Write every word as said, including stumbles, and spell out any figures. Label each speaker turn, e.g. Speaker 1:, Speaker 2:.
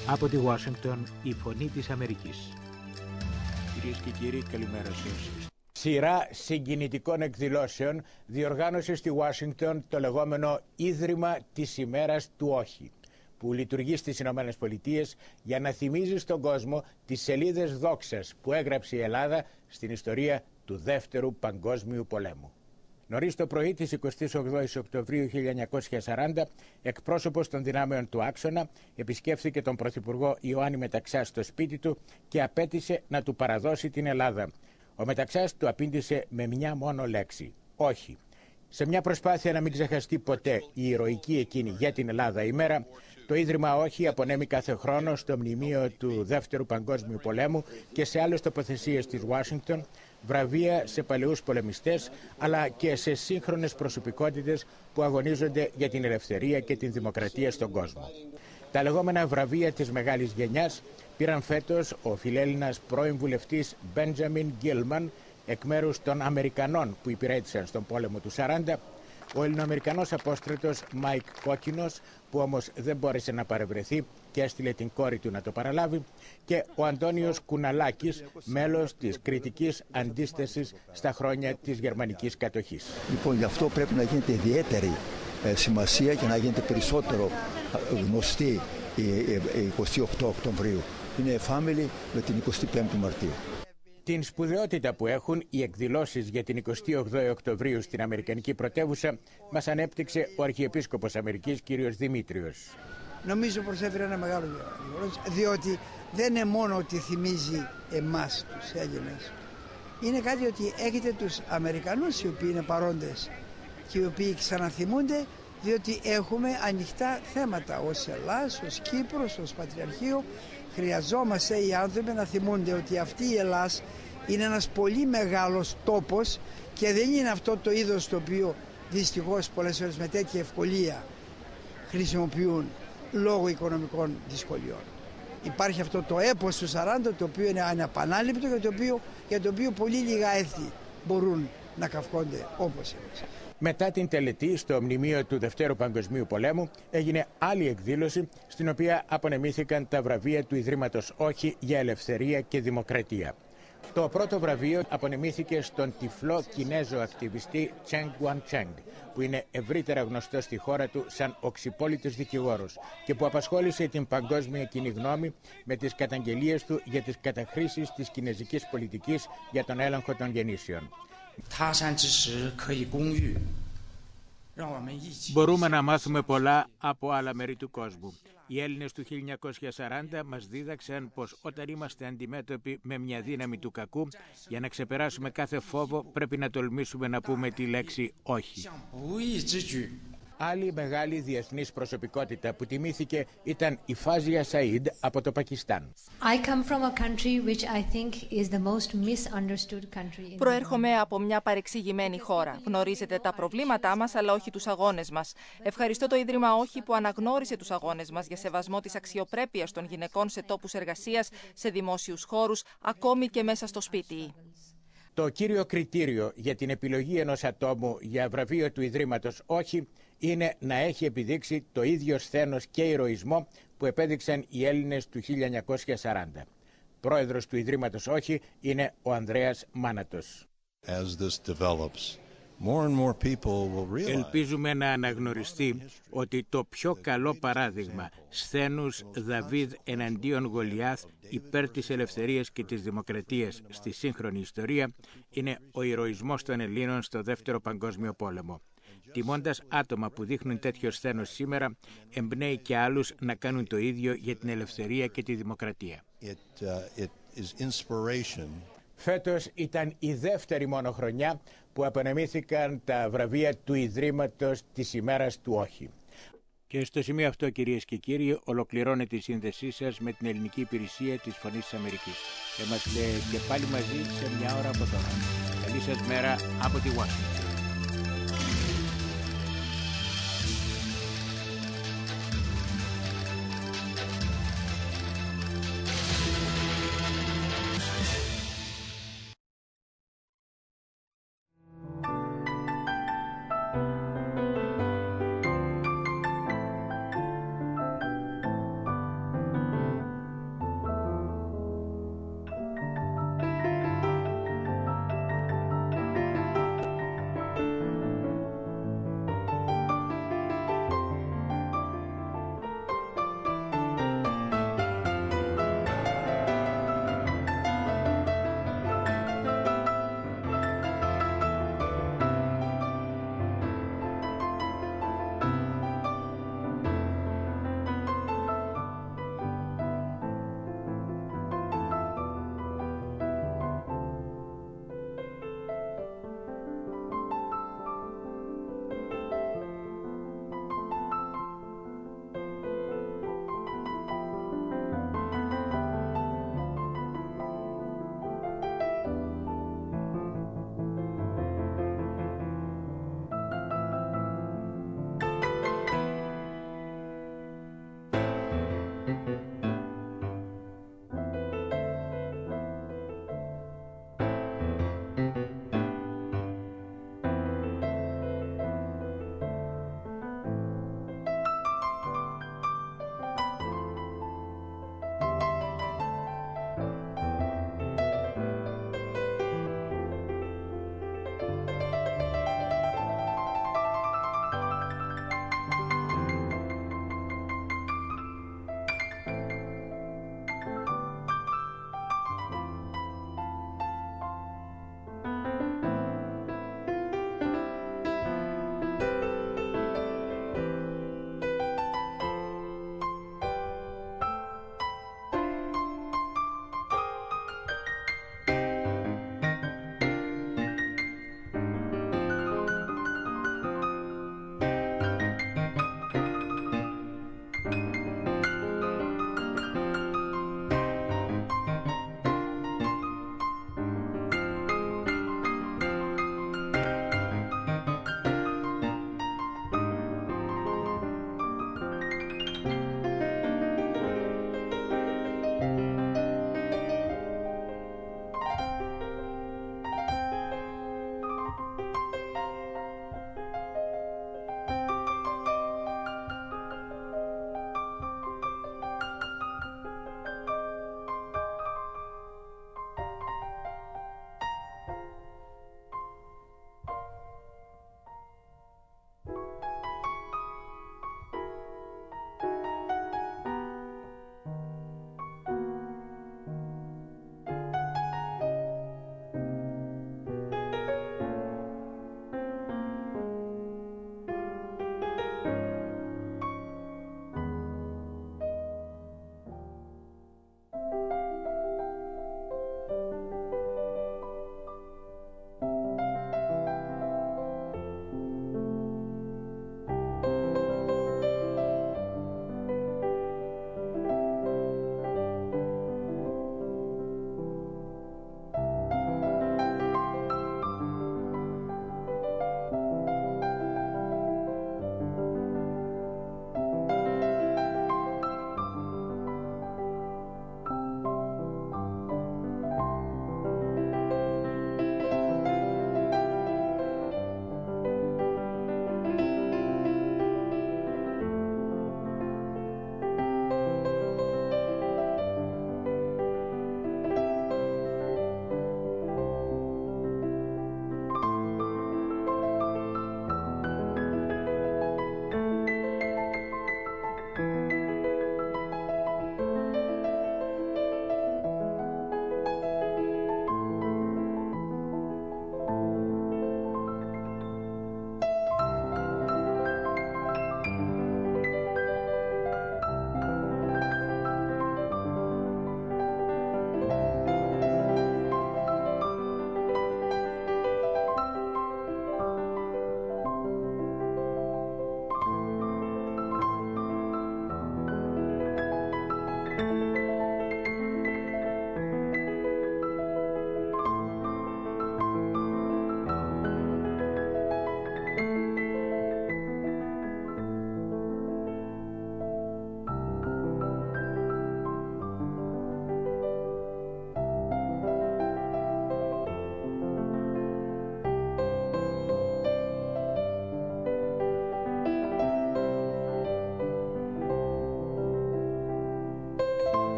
Speaker 1: Από τη Ουάσιγκτον, η φωνή της Αμερικής.
Speaker 2: Κυρίες και κύριοι, καλημέρα σε όλους. Σειρά συγκινητικών εκδηλώσεων διοργάνωσε στη Ουάσιγκτον το λεγόμενο Ίδρυμα της ημέρας του Όχι, που λειτουργεί στις Ηνωμένες Πολιτείες για να θυμίζει στον κόσμο τις σελίδες δόξας που έγραψε η Ελλάδα στην ιστορία του Δεύτερου Παγκόσμιου Πολέμου. Νωρίς το πρωί της εικοστής ογδόης Οκτωβρίου χίλια εννιακόσια σαράντα, εκπρόσωπος των δυνάμεων του Άξονα επισκέφθηκε τον Πρωθυπουργό Ιωάννη Μεταξά στο σπίτι του και απέτησε να του παραδώσει την Ελλάδα. Ο Μεταξάς του απήντησε με μια μόνο λέξη: όχι. Σε μια προσπάθεια να μην ξεχαστεί ποτέ η ηρωική εκείνη για την Ελλάδα ημέρα, το Ίδρυμα Όχι απονέμει κάθε χρόνο στο μνημείο του Δεύτερου Παγκόσμιου Πολέμου και σε άλλες τοποθεσίες της Ουάσιγκτον βραβεία σε παλαιούς πολεμιστές, αλλά και σε σύγχρονες προσωπικότητες που αγωνίζονται για την ελευθερία και την δημοκρατία στον κόσμο. Τα λεγόμενα βραβεία της μεγάλης γενιάς πήραν φέτος ο φιλέλληνας πρώην βουλευτής Μπέντζαμιν Γκίλμαν εκ μέρους των Αμερικανών που υπηρέτησαν στον πόλεμο του σαράντα, ο Ελληνοαμερικανός απόστρατος Μάικ Κόκκινος, που όμως δεν μπόρεσε να παρευρεθεί και έστειλε την κόρη του να το παραλάβει, και ο Αντώνιος Κουναλάκης, μέλος της κριτικής αντίστασης στα χρόνια της γερμανικής κατοχής.
Speaker 3: Λοιπόν, γι' αυτό πρέπει να γίνεται ιδιαίτερη ε, σημασία και να γίνεται περισσότερο γνωστή η, η εικοστή ογδόη Οκτωβρίου. Είναι family με την εικοστή πέμπτη Μαρτίου.
Speaker 2: Την σπουδαιότητα που έχουν οι εκδηλώσεις για την εικοστή ογδόη Οκτωβρίου στην Αμερικανική πρωτεύουσα μας ανέπτυξε ο Αρχιεπίσκοπος Αμερικής κ. Δημήτριος.
Speaker 4: Νομίζω προσέφερε ένα μεγάλο γεγονός, διότι δεν είναι μόνο ότι θυμίζει εμάς τους Έλληνες. Είναι κάτι ότι έχετε τους Αμερικανούς οι οποίοι είναι παρόντες και οι οποίοι ξαναθυμούνται, διότι έχουμε ανοιχτά θέματα ως Ελλάς, ως Κύπρος, ως Πατριαρχείο. Χρειαζόμαστε οι άνθρωποι να θυμούνται ότι αυτή η Ελλάς είναι ένας πολύ μεγάλος τόπος και δεν είναι αυτό το είδος το οποίο δυστυχώς πολλές φορές με τέτοια ευκολία χρησιμοποιούν λόγω οικονομικών δυσκολιών. Υπάρχει αυτό το έπος του σαράντα, το οποίο είναι ανεπανάληπτο, για το οποίο, για το οποίο πολύ λίγα έθνη μπορούν να καυχόνται όπως εμείς.
Speaker 2: Μετά την τελετή στο μνημείο του Δευτέρου Παγκοσμίου Πολέμου έγινε άλλη εκδήλωση στην οποία απονεμήθηκαν τα βραβεία του Ιδρύματος Όχι για Ελευθερία και Δημοκρατία. Το πρώτο βραβείο απονεμήθηκε στον τυφλό Κινέζο ακτιβιστή Τσενγκ Γουαντσενγκ, που είναι ευρύτερα γνωστό στη χώρα του σαν οξυπόλυτος δικηγόρος και που απασχόλησε την παγκόσμια κοινή γνώμη με τις καταγγελίες του για τις καταχρήσεις της κινέζικης πολιτικής για τον έλεγχο των γεννήσεων.
Speaker 1: Μπορούμε να μάθουμε πολλά από άλλα μέρη του κόσμου. Οι Έλληνες του χίλια εννιακόσια σαράντα μας δίδαξαν πως όταν είμαστε αντιμέτωποι με μια δύναμη του κακού, για να ξεπεράσουμε κάθε φόβο πρέπει να τολμήσουμε να πούμε τη λέξη όχι.
Speaker 2: Άλλη μεγάλη διεθνής προσωπικότητα που τιμήθηκε ήταν η Φάζια Σαΐντ από το Πακιστάν.
Speaker 5: Προέρχομαι από μια παρεξηγημένη χώρα. Γνωρίζετε τα προβλήματά μας, αλλά όχι τους αγώνες μας. Ευχαριστώ το Ίδρυμα Όχι που αναγνώρισε τους αγώνες μας για σεβασμό της αξιοπρέπειας των γυναικών σε τόπους εργασίας, σε δημόσιους χώρους, ακόμη και μέσα στο σπίτι.
Speaker 2: Το κύριο κριτήριο για την επιλογή ενός ατόμου για βραβείο του Ιδρύματος Όχι είναι να έχει επιδείξει το ίδιο σθένος και ηρωισμό που επέδειξαν οι Έλληνες του χίλια εννιακόσια σαράντα. Πρόεδρος του Ιδρύματος Όχι είναι ο Ανδρέας Μάνατος.
Speaker 1: Ελπίζουμε να αναγνωριστεί ότι το πιο καλό παράδειγμα σθένους Δαβίδ εναντίον Γολιάθ υπέρ της ελευθερίας και της δημοκρατίας στη σύγχρονη ιστορία είναι ο ηρωισμός των Ελλήνων στο Δεύτερο Παγκόσμιο Πόλεμο. Τιμώντας άτομα που δείχνουν τέτοιο σθένος σήμερα, εμπνέει και άλλους να κάνουν το ίδιο για την ελευθερία και τη δημοκρατία.
Speaker 3: It, uh, it is inspiration.
Speaker 2: Φέτος ήταν η δεύτερη μόνο χρονιά που απονεμήθηκαν τα βραβεία του Ιδρύματος της ημέρας του Όχι.
Speaker 1: Και στο σημείο αυτό, κυρίες και κύριοι, ολοκληρώνεται η σύνδεσή σας με την ελληνική υπηρεσία της Φωνής της Αμερικής. Και είμαστε και πάλι μαζί σε μια ώρα από τώρα. Καλή σας μέρα από τη Washington.